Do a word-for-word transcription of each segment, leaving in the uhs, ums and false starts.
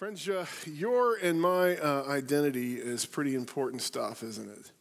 Friends, uh, your and my uh, identity is pretty important stuff, isn't it?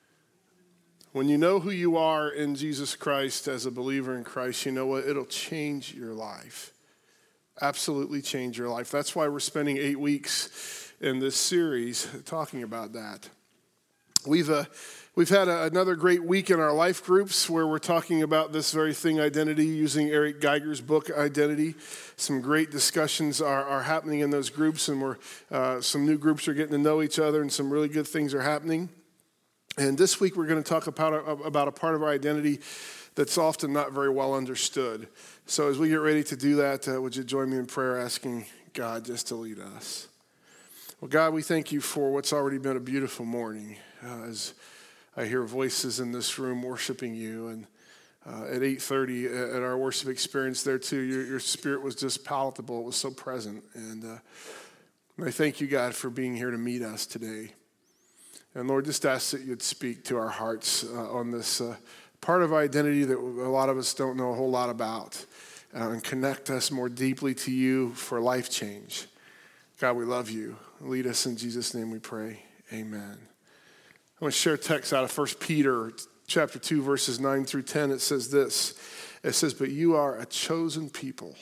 When you know who you are in Jesus Christ as a believer in Christ, you know what? It'll change your life. Absolutely change your life. That's why we're spending eight weeks in this series talking about that. We've uh, we've had a, another great week in our life groups where we're talking about this very thing, identity, using Eric Geiger's book, Identity. Some great discussions are, are happening in those groups, and we're uh, some new groups are getting to know each other, and some really good things are happening. And this week we're going to talk about a, about a part of our identity that's often not very well understood. So as we get ready to do that, uh, would you join me in prayer, asking God just to lead us? Well, God, we thank you for what's already been a beautiful morning. Uh, as I hear voices in this room worshiping you, and uh, at eight thirty at our worship experience there too, your, your spirit was just palatable. It was so present. And uh, I thank you, God, for being here to meet us today. And Lord, just ask that you'd speak to our hearts uh, on this uh, part of identity that a lot of us don't know a whole lot about, uh, and connect us more deeply to you for life change. God, we love you. Lead us in Jesus' name we pray. Amen. I want to share a text out of First Peter chapter two, verses nine through ten. It says this. It says, "But you are a chosen people,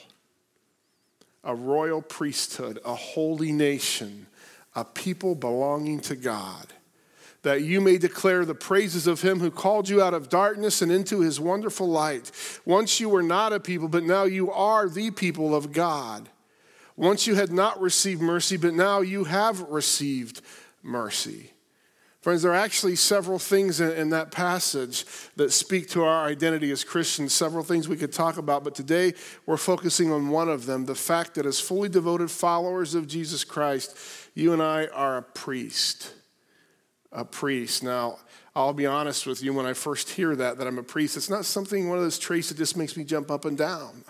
a royal priesthood, a holy nation, a people belonging to God, that you may declare the praises of him who called you out of darkness and into his wonderful light. Once you were not a people, but now you are the people of God. Once you had not received mercy, but now you have received mercy." Friends, there are actually several things in, in that passage that speak to our identity as Christians, several things we could talk about, but today we're focusing on one of them, the fact that as fully devoted followers of Jesus Christ, you and I are a priest. A priest. Now, I'll be honest with you, when I first hear that, that I'm a priest, it's not something, one of those traits that just makes me jump up and down.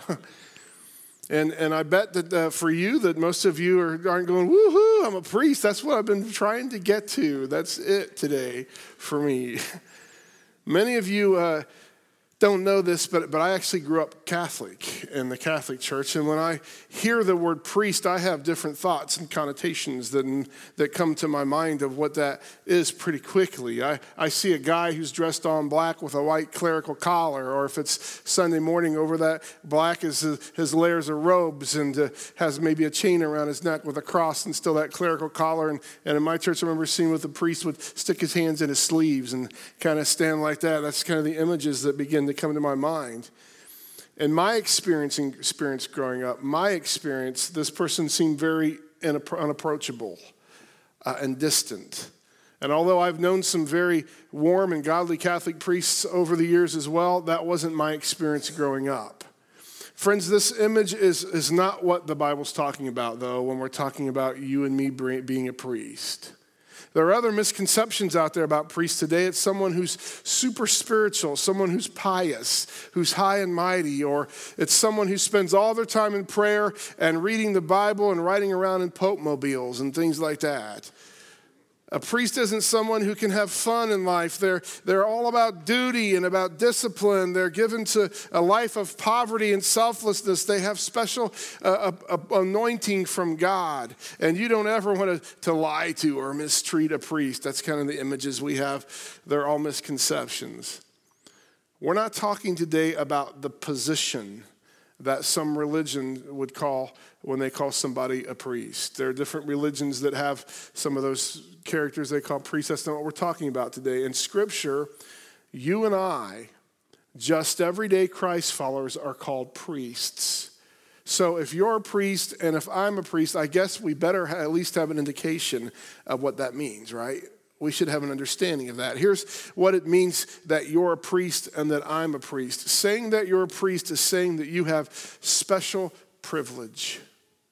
and and I bet that uh, for you, that most of you are, aren't going, woohoo, I'm a priest. That's what I've been trying to get to. That's it today for me. Many of you uh, don't know this, but, but I actually grew up Catholic in the Catholic Church. And when I hear the word priest, I have different thoughts and connotations that, that come to my mind of what that is pretty quickly. I, I see a guy who's dressed all in black with a white clerical collar, or if it's Sunday morning, over that black is his, his layers of robes, and uh, has maybe a chain around his neck with a cross and still that clerical collar. And, and in my church, I remember seeing what the priest would stick his hands in his sleeves and kind of stand like that. That's kind of the images that begin to come to my mind. In my experience, experience growing up, my experience, this person seemed very unapproachable uh, and distant. And although I've known some very warm and godly Catholic priests over the years as well, that wasn't my experience growing up. Friends, this image is, is not what the Bible's talking about, though, when we're talking about you and me being a priest. There are other misconceptions out there about priests today. It's someone who's super spiritual, someone who's pious, who's high and mighty, or it's someone who spends all their time in prayer and reading the Bible and riding around in Pope mobiles and things like that. A priest isn't someone who can have fun in life. They're, they're all about duty and about discipline. They're given to a life of poverty and selflessness. They have special uh, uh, anointing from God. And you don't ever want to, to lie to or mistreat a priest. That's kind of the images we have. They're all misconceptions. We're not talking today about the position that some religion would call when they call somebody a priest. There are different religions that have some of those characters they call priests. That's not what we're talking about today. In Scripture, you and I, just everyday Christ followers, are called priests. So if you're a priest and if I'm a priest, I guess we better at least have an indication of what that means, right? We should have an understanding of that. Here's what it means that you're a priest and that I'm a priest. Saying that you're a priest is saying that you have special privilege.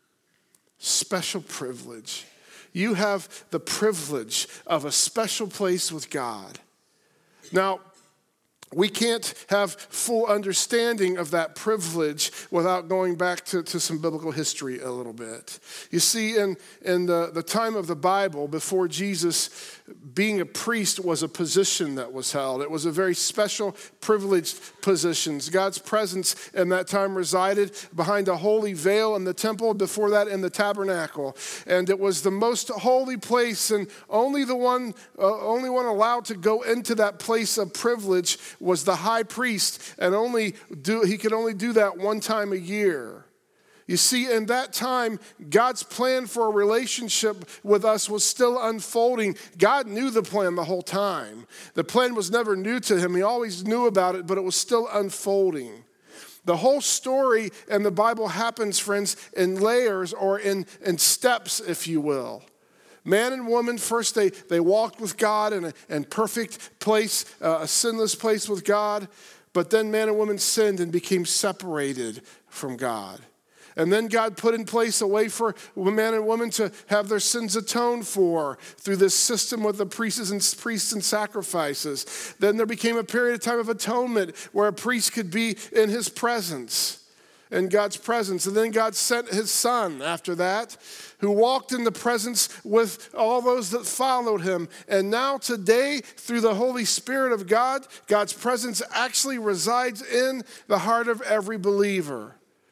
Special privilege. You have the privilege of a special place with God. Now, We can't have full understanding of that privilege without going back to, to some biblical history a little bit. You see, in, in the, the time of the Bible, before Jesus, being a priest was a position that was held. It was a very special, privileged position. God's presence in that time resided behind a holy veil in the temple, before that in the tabernacle. And it was the most holy place, and only the one, uh, only one allowed to go into that place of privilege was the high priest, and only do he could only do that one time a year. You see, in that time, God's plan for a relationship with us was still unfolding. God knew the plan the whole time. The plan was never new to him. He always knew about it, but it was still unfolding. The whole story in the Bible happens, friends, in layers or in, in steps, if you will. Man and woman, first they, they walked with God in a in perfect place, uh, a sinless place with God. But then man and woman sinned and became separated from God. And then God put in place a way for man and woman to have their sins atoned for through this system with the priests and priests and sacrifices. Then there became a period of time of atonement where a priest could be in his presence, in God's presence. And then God sent his son after that, who walked in the presence with all those that followed him. And now today, through the Holy Spirit of God, God's presence actually resides in the heart of every believer.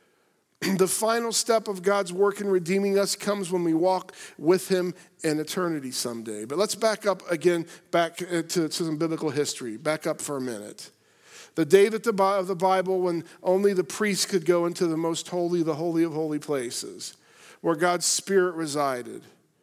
The final step of God's work in redeeming us comes when we walk with him in eternity someday. But let's back up again, back to, to some biblical history. Back up for a minute. The day that the of the Bible when only the priest could go into the most holy, the holy of holy places, where God's Spirit resided.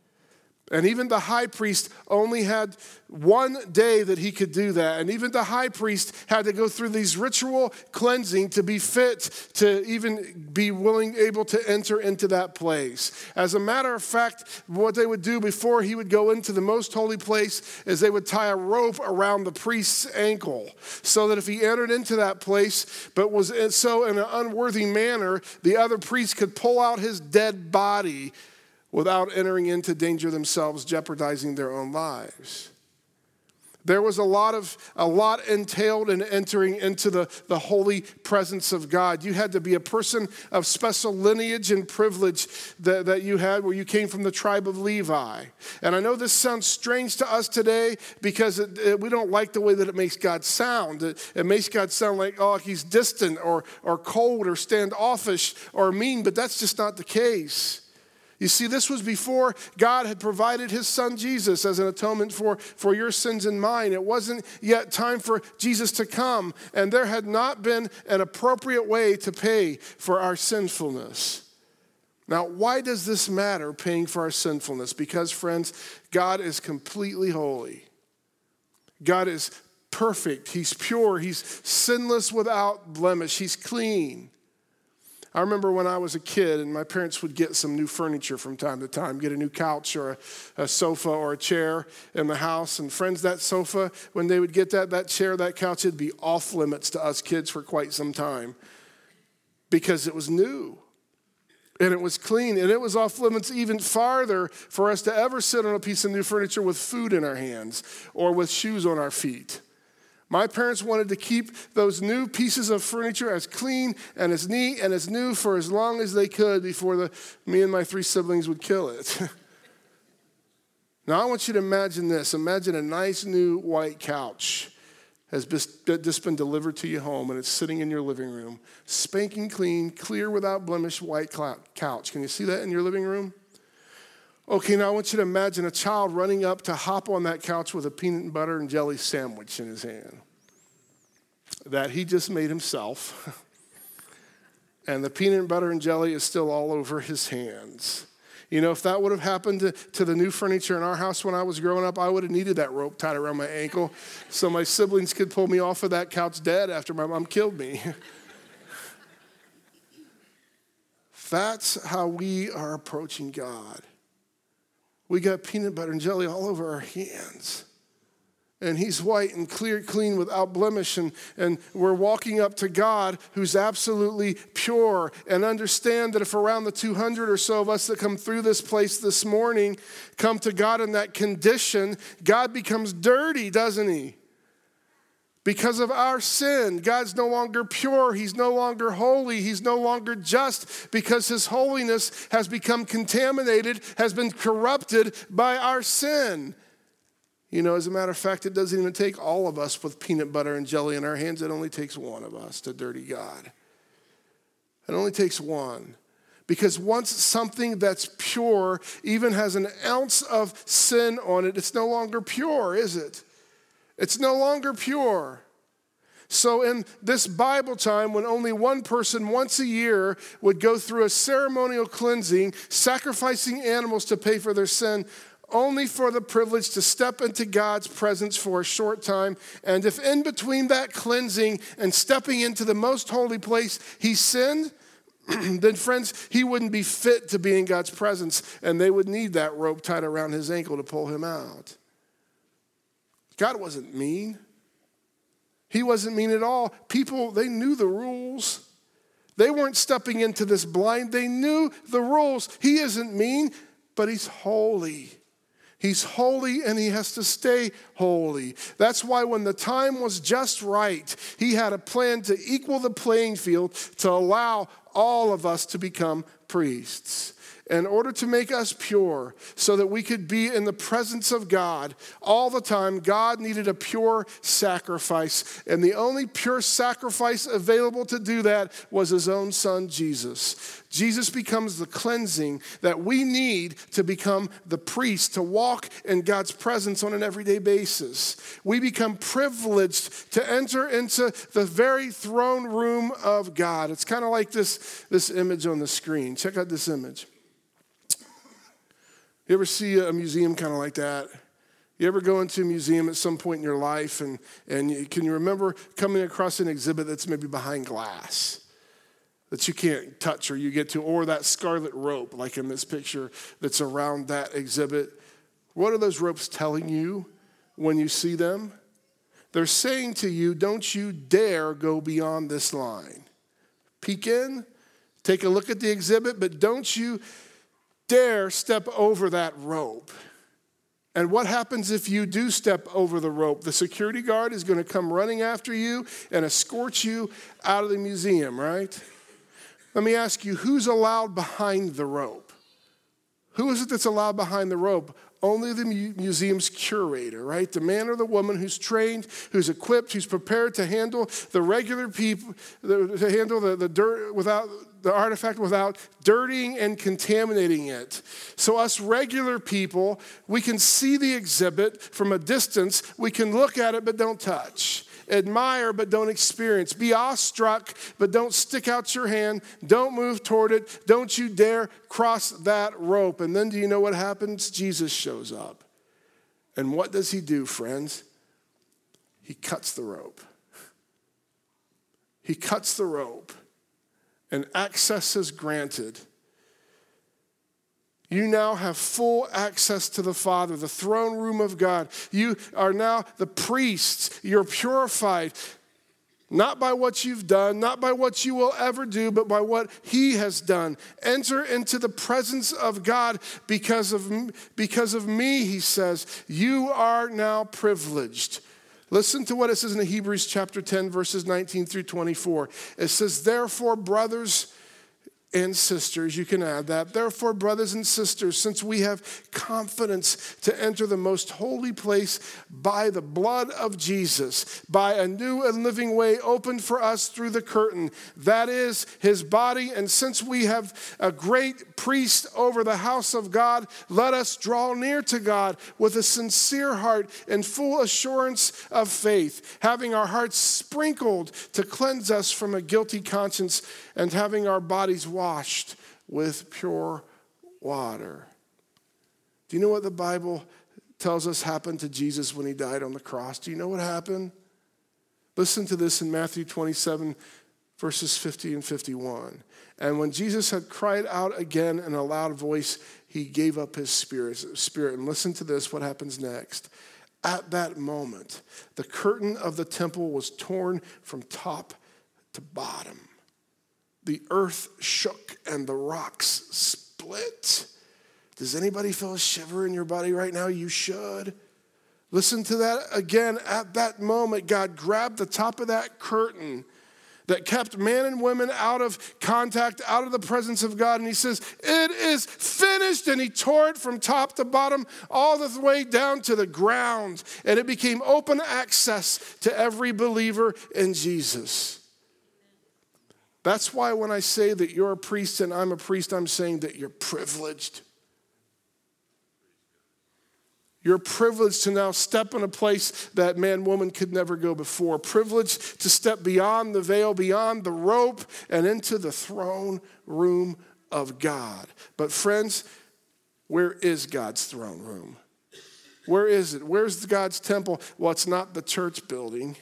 And even the high priest only had one day that he could do that. And even the high priest had to go through these ritual cleansing to be fit to even be willing, able to enter into that place. As a matter of fact, what they would do before he would go into the most holy place is they would tie a rope around the priest's ankle so that if he entered into that place, but was so in an unworthy manner, the other priest could pull out his dead body without entering into danger themselves, jeopardizing their own lives. There was a lot of a lot entailed in entering into the, the holy presence of God. You had to be a person of special lineage and privilege that, that you had, where you came from the tribe of Levi. And I know this sounds strange to us today because it, it, we don't like the way that it makes God sound. It, it makes God sound like, oh, he's distant or, or cold or standoffish or mean, but that's just not the case. You see, this was before God had provided his son Jesus as an atonement for, for your sins and mine. It wasn't yet time for Jesus to come, and there had not been an appropriate way to pay for our sinfulness. Now, why does this matter, paying for our sinfulness? Because, friends, God is completely holy. God is perfect. He's pure. He's sinless without blemish. He's clean. I remember when I was a kid and my parents would get some new furniture from time to time, get a new couch or a, a sofa or a chair in the house. And friends, that sofa, when they would get that, that chair, that couch, it'd be off limits to us kids for quite some time because it was new and it was clean, and it was off limits even farther for us to ever sit on a piece of new furniture with food in our hands or with shoes on our feet. My parents wanted to keep those new pieces of furniture as clean and as neat and as new for as long as they could before the, me and my three siblings would kill it. Now, I want you to imagine this. Imagine a nice new white couch has just been delivered to your home, and it's sitting in your living room, spanking clean, clear without blemish white couch. Can you see that in your living room? Okay, now I want you to imagine a child running up to hop on that couch with a peanut butter and jelly sandwich in his hand that he just made himself. And the peanut butter and jelly is still all over his hands. You know, if that would have happened to, to the new furniture in our house when I was growing up, I would have needed that rope tied around my ankle so my siblings could pull me off of that couch dead after my mom killed me. That's how we are approaching God. We got peanut butter and jelly all over our hands. And he's white and clear, clean, without blemish. And, and we're walking up to God who's absolutely pure. And understand that if around the two hundred or so of us that come through this place this morning come to God in that condition, God becomes dirty, doesn't he? Because of our sin, God's no longer pure. He's no longer holy. He's no longer just because his holiness has become contaminated, has been corrupted by our sin. You know, as a matter of fact, it doesn't even take all of us with peanut butter and jelly in our hands. It only takes one of us to dirty God. It only takes one. Because once something that's pure even has an ounce of sin on it, it's no longer pure, is it? It's no longer pure. So in this Bible time, when only one person once a year would go through a ceremonial cleansing, sacrificing animals to pay for their sin, only for the privilege to step into God's presence for a short time. And if in between that cleansing and stepping into the most holy place he sinned, then friends, he wouldn't be fit to be in God's presence, and they would need that rope tied around his ankle to pull him out. God wasn't mean. He wasn't mean at all. People, they knew the rules. They weren't stepping into this blind. They knew the rules. He isn't mean, but he's holy. He's holy and he has to stay holy. That's why when the time was just right, he had a plan to equal the playing field to allow all of us to become priests. In order to make us pure so that we could be in the presence of God all the time, God needed a pure sacrifice. And the only pure sacrifice available to do that was his own son, Jesus. Jesus becomes the cleansing that we need to become the priest, to walk in God's presence on an everyday basis. We become privileged to enter into the very throne room of God. It's kind of like this, this image on the screen. Check out this image. You ever see a museum kind of like that? You ever go into a museum at some point in your life and, and you, can you remember coming across an exhibit that's maybe behind glass that you can't touch or you get to, or that scarlet rope like in this picture that's around that exhibit? What are those ropes telling you when you see them? They're saying to you, don't you dare go beyond this line. Peek in, take a look at the exhibit, but don't you dare step over that rope. And what happens if you do step over the rope? The security guard is going to come running after you and escort you out of the museum, right? Let me ask you, who's allowed behind the rope? Who is it that's allowed behind the rope? Only the mu- museum's curator, right? The man or the woman who's trained, who's equipped, who's prepared to handle the regular people, the, to handle the, the dirt without the artifact without dirtying and contaminating it. So us regular people, we can see the exhibit from a distance. We can look at it, but don't touch. Admire, but don't experience. Be awestruck, but don't stick out your hand. Don't move toward it. Don't you dare cross that rope. And then do you know what happens? Jesus shows up. And what does he do, friends? He cuts the rope. He cuts the rope. And access is granted. You now have full access to the Father, the throne room of God. You are now the priests. You're purified, not by what you've done, not by what you will ever do, but by what he has done. Enter into the presence of God because of, because of me, he says. You are now privileged. Listen to what it says in Hebrews chapter ten, verses nineteen through twenty-four. It says, therefore, brothers and sisters, you can add that. Therefore, brothers and sisters, since we have confidence to enter the most holy place by the blood of Jesus, by a new and living way opened for us through the curtain, that is his body. And since we have a great priest over the house of God, let us draw near to God with a sincere heart and full assurance of faith, having our hearts sprinkled to cleanse us from a guilty conscience and having our bodies washed with pure water. Do you know what the Bible tells us happened to Jesus when he died on the cross? Do you know what happened? Listen to this in Matthew twenty-seven, verses fifty and fifty-one. And when Jesus had cried out again in a loud voice, he gave up his spirit. spirit. And listen to this, what happens next. At that moment, the curtain of the temple was torn from top to bottom. The earth shook and the rocks split. Does anybody feel a shiver in your body right now? You should. Listen to that again. At that moment, God grabbed the top of that curtain that kept man and women out of contact, out of the presence of God. And he says, it is finished. And he tore it from top to bottom, all the way down to the ground. And it became open access to every believer in Jesus. That's why when I say that you're a priest and I'm a priest, I'm saying that you're privileged. You're privileged to now step in a place that man, woman could never go before. Privileged to step beyond the veil, beyond the rope, and into the throne room of God. But friends, where is God's throne room? Where is it? Where's God's temple? Well, it's not the church building.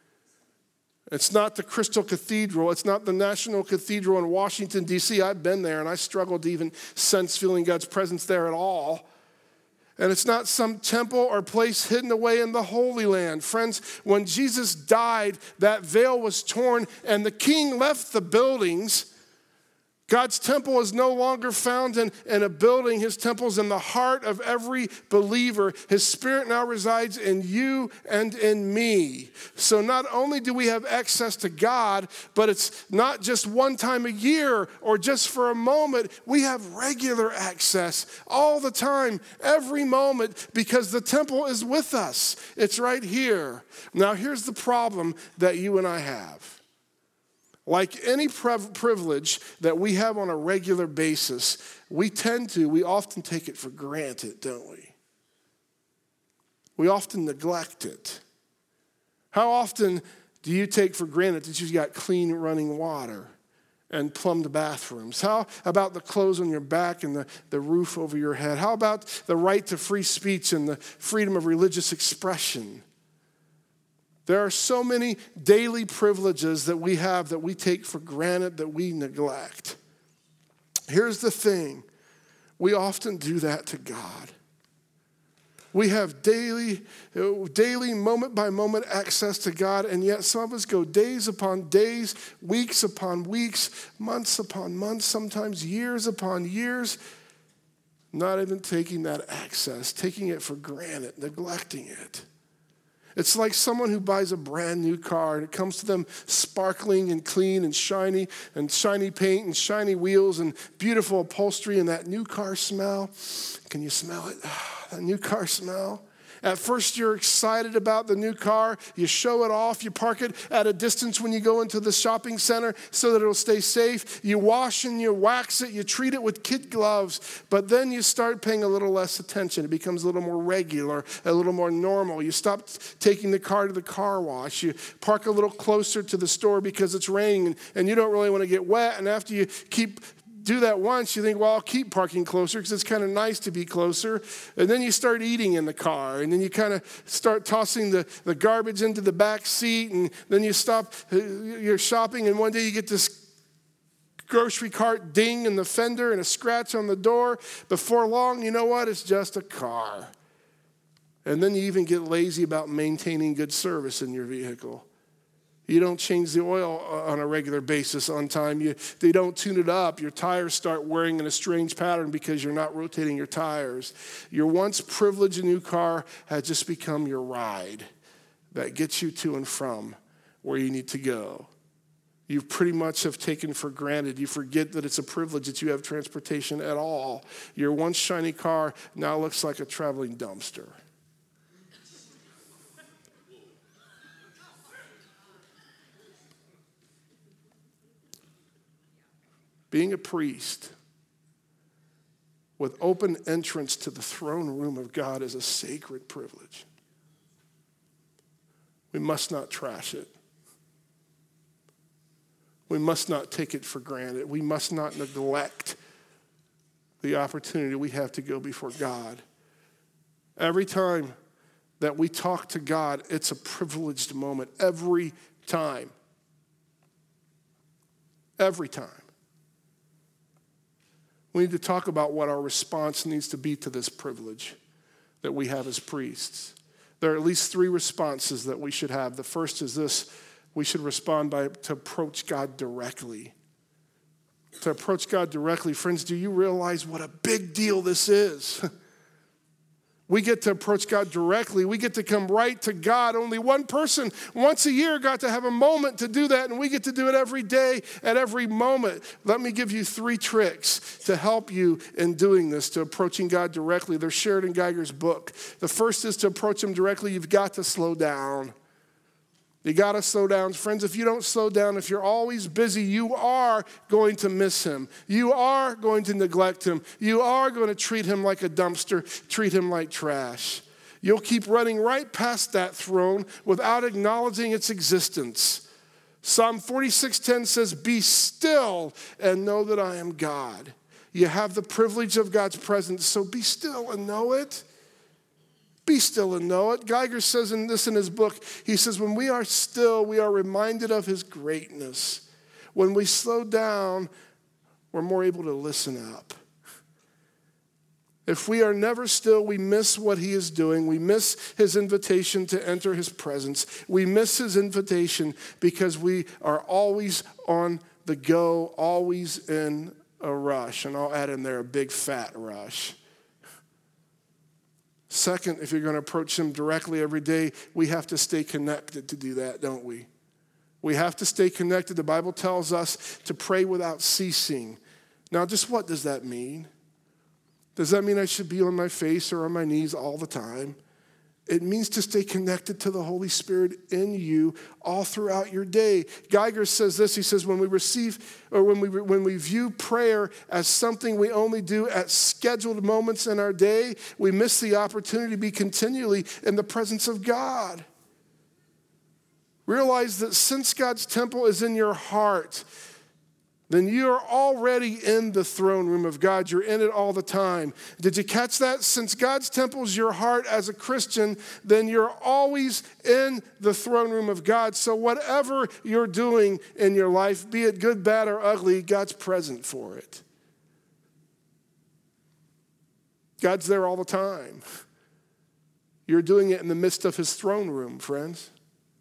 It's not the Crystal Cathedral. It's not the National Cathedral in Washington, D C I've been there, and I struggled to even sense feeling God's presence there at all. And it's not some temple or place hidden away in the Holy Land. Friends, when Jesus died, that veil was torn and the king left the buildings. God's temple is no longer found in, in a building. His temple is in the heart of every believer. His spirit now resides in you and in me. So not only do we have access to God, but it's not just one time a year or just for a moment. We have regular access all the time, every moment, because the temple is with us. It's right here. Now here's the problem that you and I have. Like any privilege that we have on a regular basis, we tend to, we often take it for granted, don't we? We often neglect it. How often do you take for granted that you've got clean running water and plumbed bathrooms? How about the clothes on your back and the, the roof over your head? How about the right to free speech and the freedom of religious expression? There are so many daily privileges that we have that we take for granted, that we neglect. Here's the thing. We often do that to God. We have daily, daily, moment by moment access to God, and yet some of us go days upon days, weeks upon weeks, months upon months, sometimes years upon years, not even taking that access, taking it for granted, neglecting it. It's like someone who buys a brand new car and it comes to them sparkling and clean and shiny and shiny paint and shiny wheels and beautiful upholstery and that new car smell. Can you smell it? That new car smell. At first, you're excited about the new car. You show it off. You park it at a distance when you go into the shopping center so that it'll stay safe. You wash and you wax it. You treat it with kid gloves. But then you start paying a little less attention. It becomes a little more regular, a little more normal. You stop taking the car to the car wash. You park a little closer to the store because it's raining and, and you don't really want to get wet. And after you keep do that once, you think, well, I'll keep parking closer because it's kind of nice to be closer. And then you start eating in the car. And then you kind of start tossing the, the garbage into the back seat. And then you stop your shopping. And one day you get this grocery cart ding in the fender and a scratch on the door. Before long, you know what? It's just a car. And then you even get lazy about maintaining good service in your vehicle. You don't change the oil on a regular basis on time. You, they don't tune it up. Your tires start wearing in a strange pattern because you're not rotating your tires. Your once privileged new car has just become your ride that gets you to and from where you need to go. You pretty much have taken for granted. You forget that it's a privilege that you have transportation at all. Your once shiny car now looks like a traveling dumpster. Being a priest with open entrance to the throne room of God is a sacred privilege. We must not trash it. We must not take it for granted. We must not neglect the opportunity we have to go before God. Every time that we talk to God, it's a privileged moment. Every time. Every time. We need to talk about what our response needs to be to this privilege that we have as priests. There are at least three responses that we should have. The first is this: we should respond by to approach God directly. To approach God directly. Friends, do you realize what a big deal this is? We get to approach God directly. We get to come right to God. Only one person once a year got to have a moment to do that, and we get to do it every day at every moment. Let me give you three tricks to help you in doing this, to approaching God directly. They're shared in Geiger's book. The first is to approach him directly. You've got to slow down. You got to slow down. Friends, if you don't slow down, if you're always busy, you are going to miss him. You are going to neglect him. You are going to treat him like a dumpster, treat him like trash. You'll keep running right past that throne without acknowledging its existence. Psalm forty-six ten says, "Be still and know that I am God." You have the privilege of God's presence, so be still and know it. Be still and know it. Geiger says in this in his book, he says, when we are still, we are reminded of his greatness. When we slow down, we're more able to listen up. If we are never still, we miss what he is doing. We miss his invitation to enter his presence. We miss his invitation because we are always on the go, always in a rush. And I'll add in there a big fat rush. Second, if you're going to approach him directly every day, we have to stay connected to do that, don't we? We have to stay connected. The Bible tells us to pray without ceasing. Now, just what does that mean? Does that mean I should be on my face or on my knees all the time? It means to stay connected to the Holy Spirit in you all throughout your day. Geiger says this, he says, when we receive, or when we when we view prayer as something we only do at scheduled moments in our day, we miss the opportunity to be continually in the presence of God. Realize that since God's temple is in your heart, then you're already in the throne room of God. You're in it all the time. Did you catch that? Since God's temple is your heart as a Christian, then you're always in the throne room of God. So whatever you're doing in your life, be it good, bad, or ugly, God's present for it. God's there all the time. You're doing it in the midst of his throne room, friends.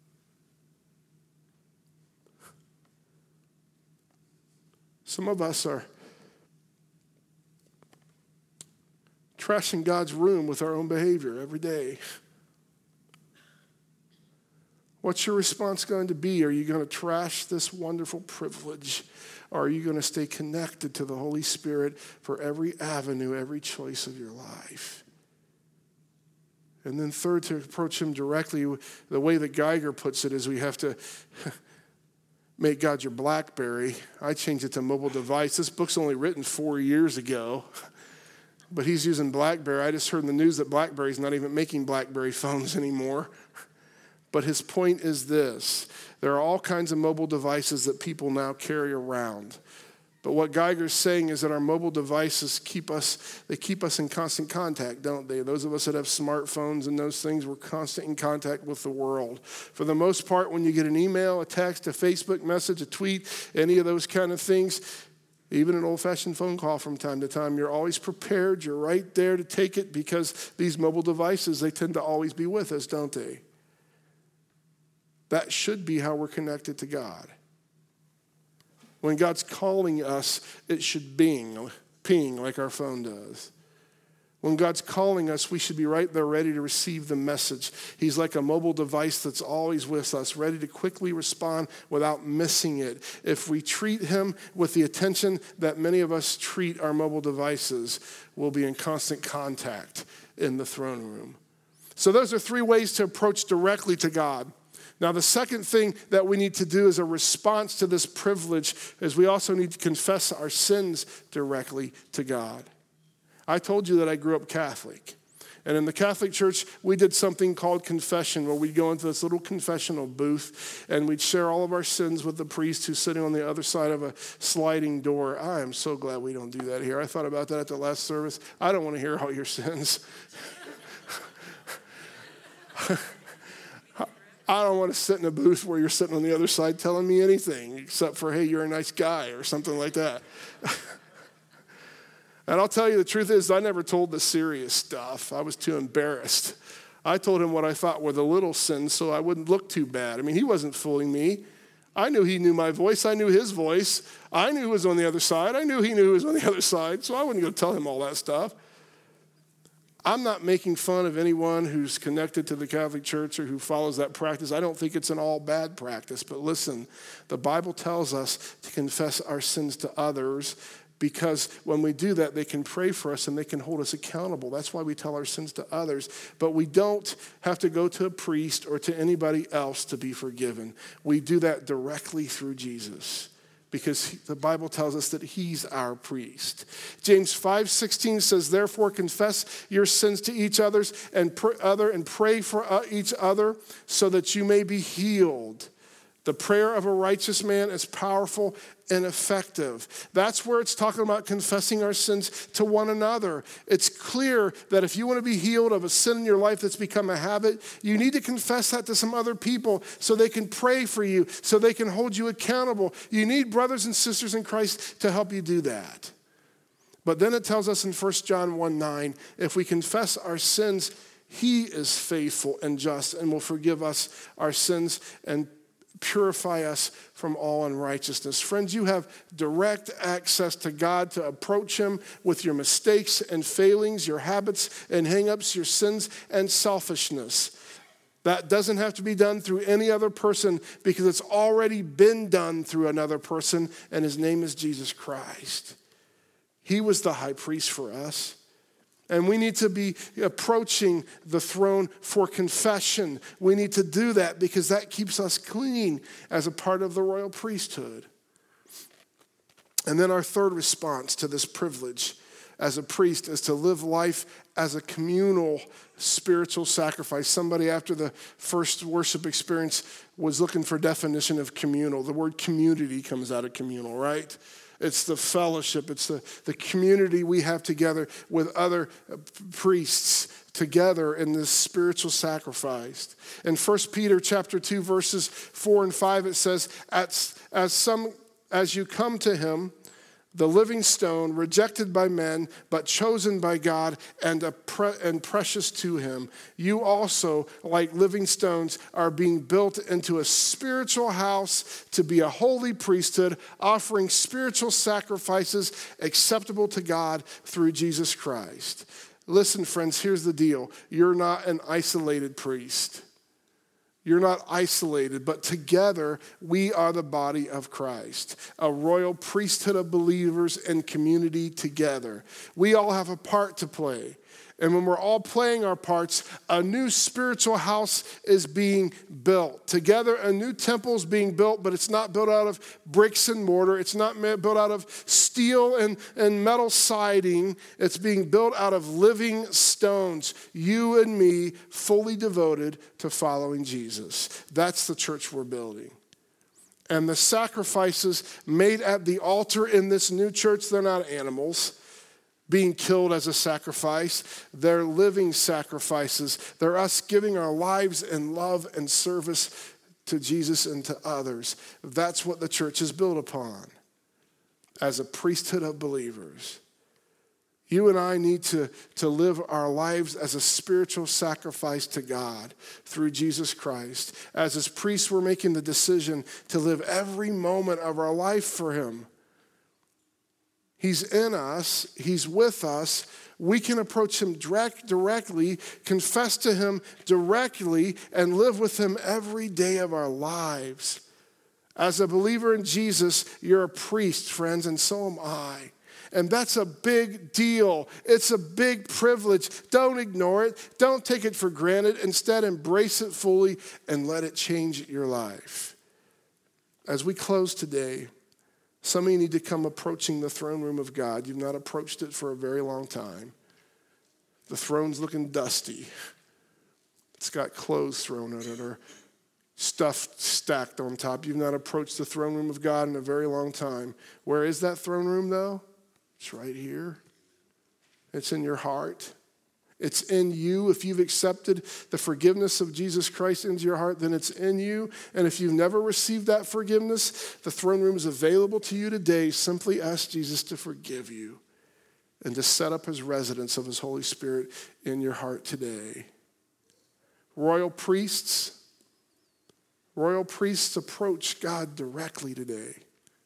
Some of us are trashing God's room with our own behavior every day. What's your response going to be? Are you going to trash this wonderful privilege? Or are you going to stay connected to the Holy Spirit for every avenue, every choice of your life? And then third, to approach him directly, the way that Geiger puts it is we have to make God your BlackBerry. I changed it to mobile device. This book's only written four years ago, but he's using BlackBerry. I just heard in the news that BlackBerry's not even making BlackBerry phones anymore. But his point is this. There are all kinds of mobile devices that people now carry around. But what Geiger's saying is that our mobile devices keep us, they keep us in constant contact, don't they? Those of us that have smartphones and those things, we're constant in contact with the world. For the most part, when you get an email, a text, a Facebook message, a tweet, any of those kind of things, even an old-fashioned phone call from time to time, you're always prepared. You're right there to take it because these mobile devices, they tend to always be with us, don't they? That should be how we're connected to God. When God's calling us, it should bing, ping like our phone does. When God's calling us, we should be right there ready to receive the message. He's like a mobile device that's always with us, ready to quickly respond without missing it. If we treat him with the attention that many of us treat our mobile devices, we'll be in constant contact in the throne room. So those are three ways to approach directly to God. Now, the second thing that we need to do as a response to this privilege is we also need to confess our sins directly to God. I told you that I grew up Catholic. And in the Catholic Church, we did something called confession, where we'd go into this little confessional booth and we'd share all of our sins with the priest who's sitting on the other side of a sliding door. I am so glad we don't do that here. I thought about that at the last service. I don't want to hear all your sins. I don't want to sit in a booth where you're sitting on the other side telling me anything except for, hey, you're a nice guy or something like that. And I'll tell you the truth is I never told the serious stuff. I was too embarrassed. I told him what I thought were the little sins so I wouldn't look too bad. I mean, he wasn't fooling me. I knew he knew my voice. I knew his voice. I knew who was on the other side. I knew he knew who was on the other side, so I wouldn't go tell him all that stuff. I'm not making fun of anyone who's connected to the Catholic Church or who follows that practice. I don't think it's an all bad practice. But listen, the Bible tells us to confess our sins to others, because when we do that, they can pray for us and they can hold us accountable. That's why we tell our sins to others. But we don't have to go to a priest or to anybody else to be forgiven. We do that directly through Jesus, because the Bible tells us that he's our priest. James five sixteen says, therefore confess your sins to each others and pr- other and pray for uh, each other so that you may be healed. The prayer of a righteous man is powerful and effective. That's where it's talking about confessing our sins to one another. It's clear that if you want to be healed of a sin in your life that's become a habit, you need to confess that to some other people so they can pray for you, so they can hold you accountable. You need brothers and sisters in Christ to help you do that. But then it tells us in First John one nine, if we confess our sins, he is faithful and just and will forgive us our sins and purify us from all unrighteousness. Friends, you have direct access to God to approach him with your mistakes and failings, your habits and hang-ups, your sins and selfishness. That doesn't have to be done through any other person, because it's already been done through another person, and his name is Jesus Christ. He was the high priest for us. And we need to be approaching the throne for confession. We need to do that because that keeps us clean as a part of the royal priesthood. And then our third response to this privilege as a priest is to live life as a communal spiritual sacrifice. Somebody after the first worship experience was looking for definition of communal. The word community comes out of communal, right? It's the fellowship. It's the, the community we have together with other priests together in this spiritual sacrifice. In First Peter chapter two, verses four and five, it says, as, as, some, as you come to him, the living stone, rejected by men, but chosen by God and, a pre- and precious to him. You also, like living stones, are being built into a spiritual house to be a holy priesthood, offering spiritual sacrifices acceptable to God through Jesus Christ. Listen, friends, here's the deal. You're not an isolated priest. You're not isolated, but together we are the body of Christ, a royal priesthood of believers and community together. We all have a part to play. And when we're all playing our parts, a new spiritual house is being built. Together, a new temple is being built, but it's not built out of bricks and mortar. It's not built out of steel and, and metal siding. It's being built out of living stones. You and me, fully devoted to following Jesus. That's the church we're building. And the sacrifices made at the altar in this new church, they're not animals being killed as a sacrifice. They're living sacrifices. They're us giving our lives in love and service to Jesus and to others. That's what the church is built upon, as a priesthood of believers. You and I need to, to live our lives as a spiritual sacrifice to God through Jesus Christ. As his priests, we're making the decision to live every moment of our life for him. He's in us. He's with us. We can approach him direct, directly, confess to him directly, and live with him every day of our lives. As a believer in Jesus, you're a priest, friends, and so am I. And that's a big deal. It's a big privilege. Don't ignore it. Don't take it for granted. Instead, embrace it fully and let it change your life. As we close today, some of you need to come approaching the throne room of God. You've not approached it for a very long time. The throne's looking dusty. It's got clothes thrown at it or stuff stacked on top. You've not approached the throne room of God in a very long time. Where is that throne room, though? It's right here. It's in your heart. It's in you. If you've accepted the forgiveness of Jesus Christ into your heart, then it's in you. And if you've never received that forgiveness, the throne room is available to you today. Simply ask Jesus to forgive you and to set up his residence of his Holy Spirit in your heart today. Royal priests, royal priests approach God directly today.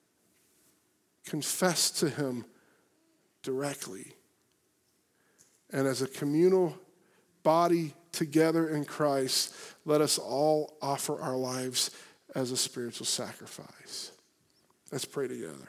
Confess to him directly. And as a communal body together in Christ, let us all offer our lives as a spiritual sacrifice. Let's pray together.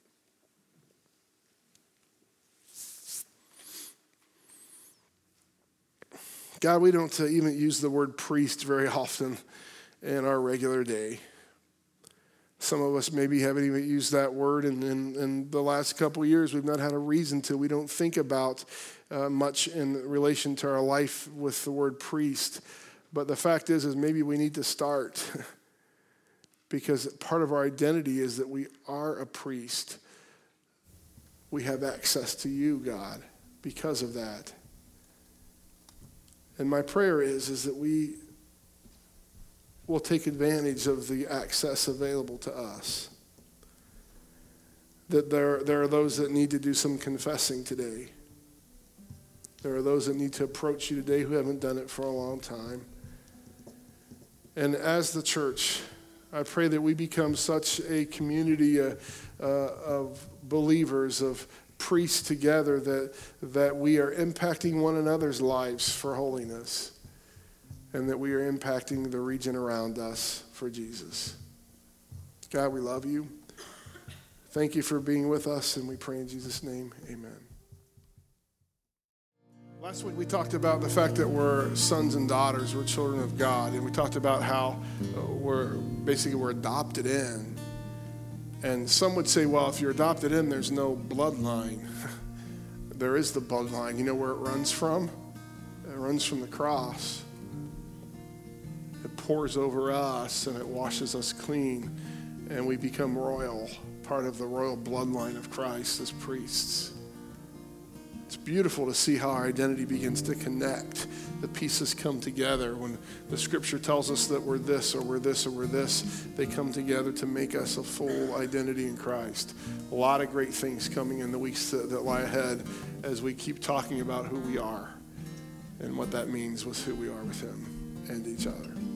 God, we don't even use the word priest very often in our regular day. Some of us maybe haven't even used that word, and in, in the last couple of years, we've not had a reason to. We don't think about uh, much in relation to our life with the word priest. But the fact is, is maybe we need to start because part of our identity is that we are a priest. We have access to you, God, because of that. And my prayer is, is that we will take advantage of the access available to us. That there, there are those that need to do some confessing today. There are those that need to approach you today who haven't done it for a long time. And as the church, I pray that we become such a community uh, uh, of believers, of priests together, that that we are impacting one another's lives for holiness, and that we are impacting the region around us for Jesus. God, we love you. Thank you for being with us, and we pray in Jesus' name, amen. Last week we talked about the fact that we're sons and daughters, we're children of God, and we talked about how we're basically we're adopted in. And some would say, well, if you're adopted in, there's no bloodline. There is the bloodline. You know where it runs from? It runs from the cross. It pours over us and it washes us clean, and we become royal, part of the royal bloodline of Christ as priests. It's beautiful to see how our identity begins to connect. The pieces come together. When the scripture tells us that we're this or we're this or we're this, they come together to make us a full identity in Christ. A lot of great things coming in the weeks that, that lie ahead as we keep talking about who we are and what that means with who we are with him and each other.